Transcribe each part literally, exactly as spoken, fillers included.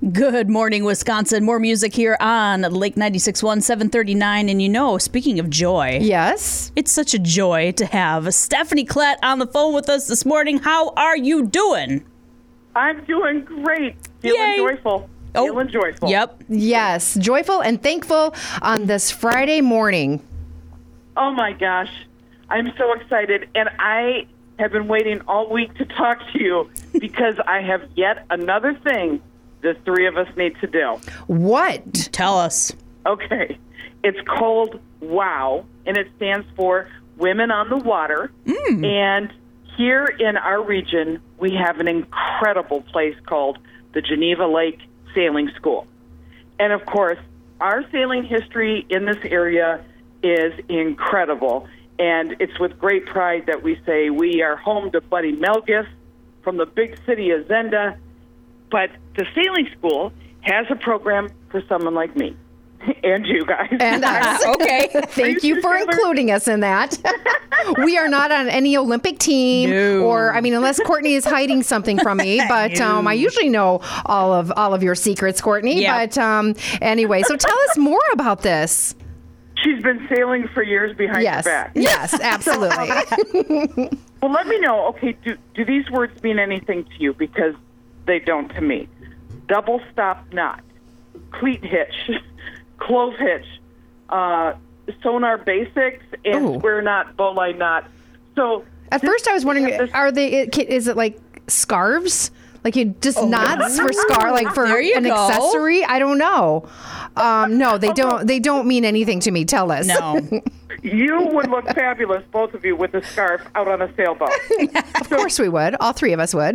Good morning, Wisconsin. More music here on Lake ninety-six point one, seven thirty-nine. And you know, speaking of joy. Yes. It's such a joy to have Stephanie Klett on the phone with us this morning. How are you doing? I'm doing great. Feeling Yay. joyful. Oh, Feeling joyful. Yep. Yes. Joyful and thankful on this Friday morning. Oh, my gosh. I'm so excited. And I have been waiting all week to talk to you because I have yet another thing the three of us need to do. What? Tell us. Okay. It's called WOW, and it stands for Women on the Water. Mm. And here in our region, we have an incredible place called the Geneva Lake Sailing School. And, of course, our sailing history in this area is incredible. And it's with great pride that we say we are home to Buddy Melgis from the big city of Zenda. But the sailing school has a program for someone like me and you guys. And us. Okay. Thank you for including us in that. We are not on any Olympic team, No. or I mean, unless Courtney is hiding something from me. But No. um, I usually know all of all of your secrets, Courtney. Yep. But um, anyway, so tell us more about this. She's been sailing for years behind Yes. your back. Yes, absolutely. Well, let me know, okay, do, do these words mean anything to you? Because they don't to me. Double stop knot, cleat hitch, clove hitch, uh, sonar basics, and Ooh. square knot, bowline knot. So At this- first, I was wondering, this- are they? Is it like scarves? Like you just Oh. knots for scar, like for There you an go. accessory? I don't know. Um, no, they don't. They don't mean anything to me. Tell us. No. You would look fabulous, both of you, with a scarf out on a sailboat. Of course we would. All three of us would.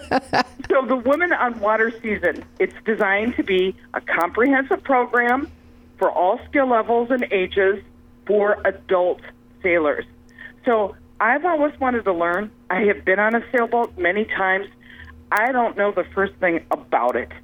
So the Women on Water season, it's designed to be a comprehensive program for all skill levels and ages for adult sailors. So I've always wanted to learn. I have been on a sailboat many times. I don't know the first thing about it.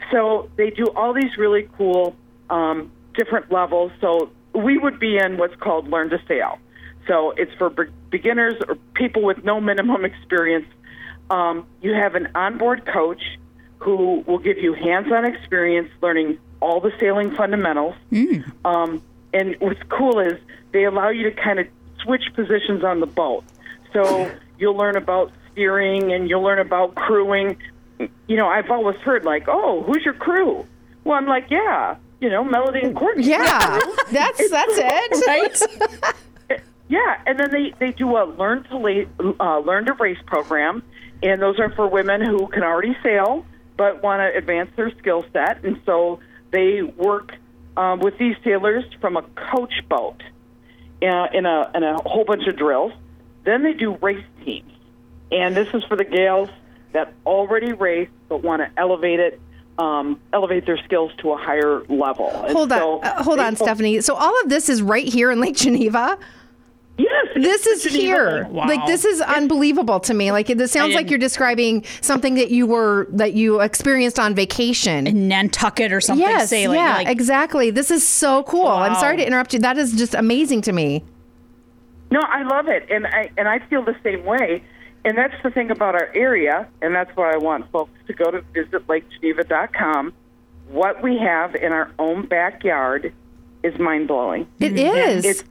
So they do all these really cool um, different levels. So we would be in what's called Learn to Sail. So it's for be- beginners or people with no minimum experience. Um, you have an onboard coach who will give you hands-on experience learning all the sailing fundamentals. Mm. Um, and what's cool is they allow you to kind of switch positions on the boat. So you'll learn about steering and you'll learn about crewing. You know, I've always heard like, oh, who's your crew? Well, I'm like, yeah, you know, Melody and Courtney. Yeah, that's that's it. Right? Yeah, and then they, they do a learn to la- uh, learn to race program, and those are for women who can already sail but want to advance their skill set, and so they work um, with these sailors from a coach boat uh, in a in a whole bunch of drills. Then they do race teams, and this is for the gals that already race but want to elevate it, um, elevate their skills to a higher level. And Hold on, so uh, hold they- on, Stephanie. So all of this is right here in Lake Geneva. Yes, This is Geneva here. Lake. Wow. Like this is unbelievable to me. Like this sounds like didn't- you're describing something that you were that you experienced on vacation. In Nantucket or something Yes, sailing. yeah, like, exactly. This is so cool. I'm Wow. sorry to interrupt you. That is just amazing to me. No, I love it, and I and I feel the same way. And that's the thing about our area, and that's why I want folks to go to visit lake geneva dot com. What we have in our own backyard is mind-blowing. It is. It's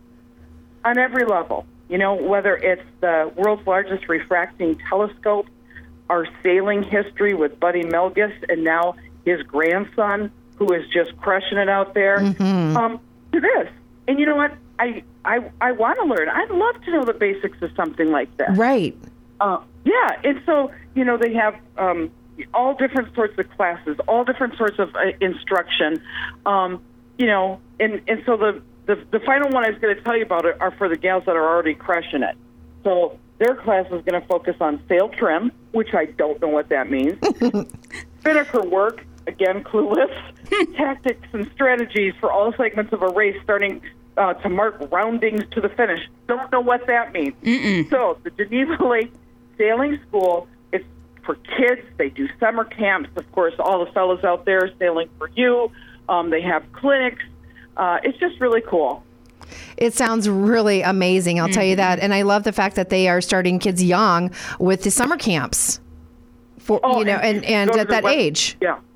on every level. You know, whether it's the world's largest refracting telescope, our sailing history with Buddy Melgis, and now his grandson, who is just crushing it out there, Mm-hmm. um, to this. And you know what? I, I, I want to learn. I'd love to know the basics of something like this. Right. Uh, yeah, and so, you know, they have um, all different sorts of classes, all different sorts of uh, instruction, um, you know, and, and so the, the, the final one I was going to tell you about are for the gals that are already crushing it. So their class is going to focus on sail trim, which I don't know what that means, spinnaker work, again, clueless, tactics and strategies for all segments of a race starting uh, to mark roundings to the finish. Don't know what that means. Mm-mm. So the Geneva Lake Sailing School, it's for kids. They do summer camps. Of course, all the fellows out there sailing for you. Um, they have clinics. Uh, it's just really cool. It sounds really amazing. I'll tell you that. And I love the fact that they are starting kids young with the summer camps for, Oh, you know, and, and go to at their that web- age. Yeah.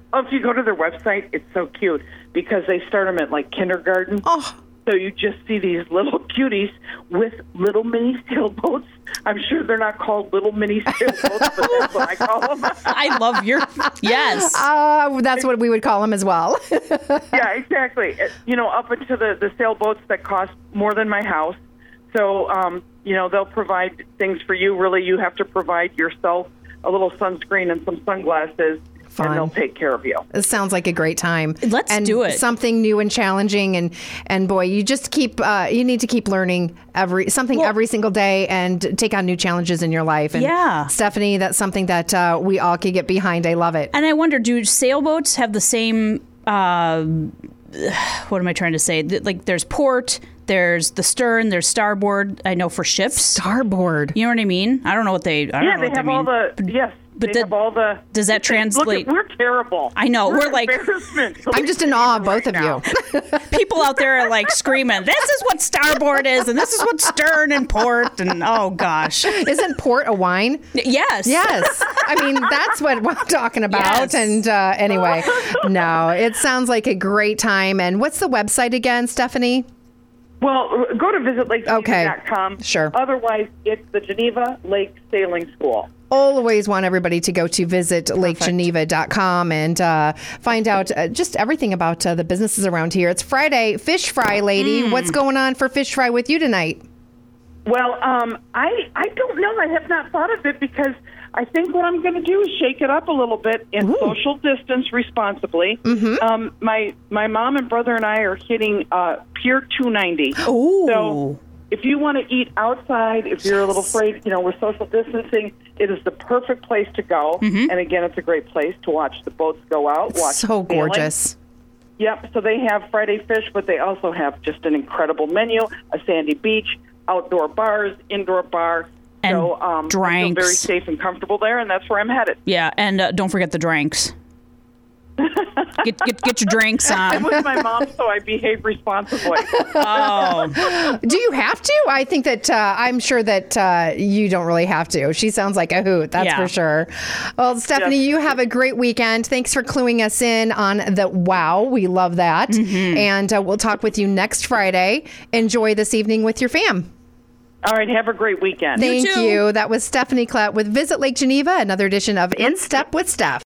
Oh, if you go to their website, it's so cute because they start them at like kindergarten. Oh. So you just see these little cuties with little mini sailboats. I'm sure they're not called little mini sailboats, but that's what I call them. I love your, yes. Uh, that's what we would call them as well. Yeah, exactly. You know, up into the, the sailboats that cost more than my house. So, um, you know, they'll provide things for you. Really, you have to provide yourself a little sunscreen and some sunglasses. Fun. And they'll take care of you. It sounds like a great time. Let's and do it. Something new and challenging, and and boy, you just keep uh, you need to keep learning every something Well, every single day and take on new challenges in your life. And Yeah. Stephanie, that's something that uh, we all could get behind. I love it. And I wonder, do sailboats have the same, uh, what am I trying to say? Th- Like there's port, there's the stern, there's starboard, I know for ships. Starboard. You know what I mean? I don't know what they, I don't Yeah, know they what have they all mean. the, yes. But they the- have all the. does that Look at- translate- we're terrible. I know, we're an like- embarrassment. I'm just in awe of both of Right you. People out there are like screaming, this is what starboard is, and this is what stern and port, and oh gosh. Isn't port a wine? Yes. Yes. I mean, that's what I'm talking about. Yes. And uh, anyway, no, it sounds like a great time. And what's the website again, Stephanie? Well, go to visit lake geneva Okay. dot com. Sure. Otherwise, it's the Geneva Lake Sailing School. Always want everybody to go to visit lake geneva dot com and uh, find out uh, just everything about uh, the businesses around here. It's Friday, Fish Fry Lady. Mm. What's going on for Fish Fry with you tonight? Well, um, I I don't know. I have not thought of it because I think what I'm going to do is shake it up a little bit and social distance responsibly. Mm-hmm. Um, my my mom and brother and I are hitting uh, Pier two ninety. Ooh. So if you want to eat outside, if you're a little afraid, you know, with social distancing, it is the perfect place to go. Mm-hmm. And again, it's a great place to watch the boats go out. Watch So the sailing. gorgeous. Yep. So they have Friday fish, but they also have just an incredible menu, a sandy beach, outdoor bars, indoor bar. And so um, I feel drinks. very safe and comfortable there, and that's where I'm headed. Yeah, and uh, don't forget the drinks. Get, get get your drinks I'm on. with my mom, so I behave responsibly. Oh, Do you have to? I think that uh, I'm sure that uh, you don't really have to. She sounds like a hoot, that's Yeah. for sure. Well, Stephanie, Yes. you have a great weekend. Thanks for cluing us in on the wow. We love that. Mm-hmm. And uh, we'll talk with you next Friday. Enjoy this evening with your fam. All right, have a great weekend. Thank too. you. That was Stephanie Klett with Visit Lake Geneva, another edition of In Step with Steph.